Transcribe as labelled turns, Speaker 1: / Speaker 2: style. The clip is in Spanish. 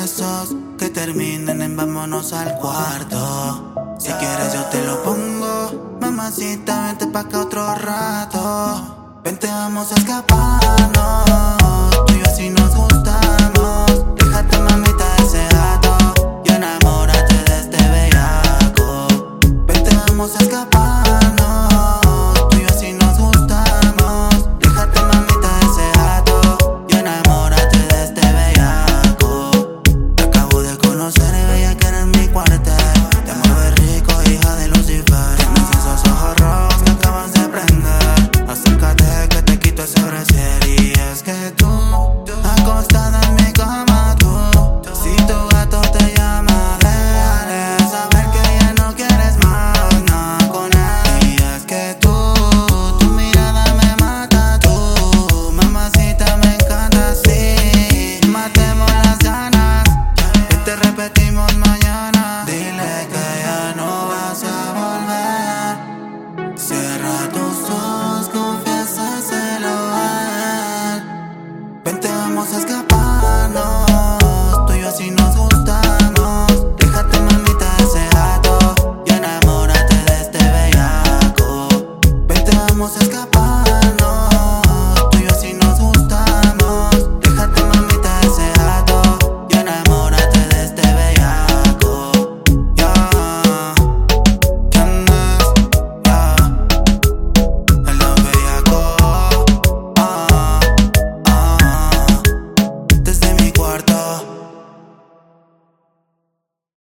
Speaker 1: esos que terminen en vámonos al cuarto. Si quieres yo te lo pongo, mamacita, vente pa' acá otro rato. Vente, vamos a escaparnos, tú y yo así nos gustamos. Déjate, mamita, ese gato y enamórate de este bellaco. Vente, vamos a escaparnos.